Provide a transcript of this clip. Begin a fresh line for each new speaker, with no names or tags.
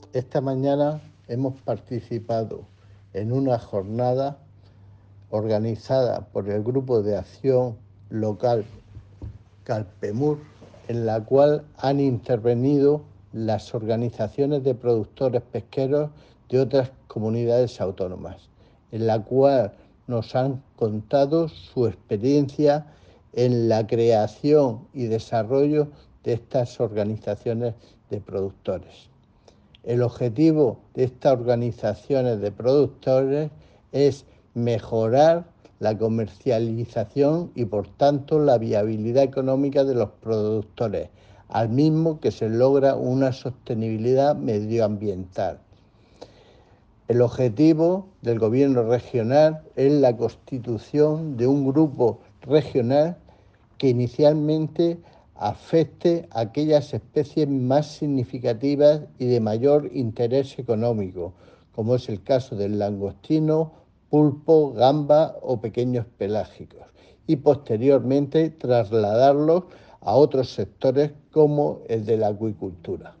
Esta mañana hemos participado en una jornada organizada por el Grupo de Acción Local Calpemur, en la cual han intervenido las organizaciones de productores pesqueros de otras comunidades autónomas, en la cual nos han contado su experiencia en la creación y desarrollo de estas organizaciones de productores. El objetivo de estas organizaciones de productores es mejorar la comercialización y, por tanto, la viabilidad económica de los productores, al mismo que se logra una sostenibilidad medioambiental. El objetivo del Gobierno regional es la constitución de un grupo regional que inicialmente afecte a aquellas especies más significativas y de mayor interés económico, como es el caso del langostino, pulpo, gamba o pequeños pelágicos, y posteriormente trasladarlos a otros sectores como el de la acuicultura.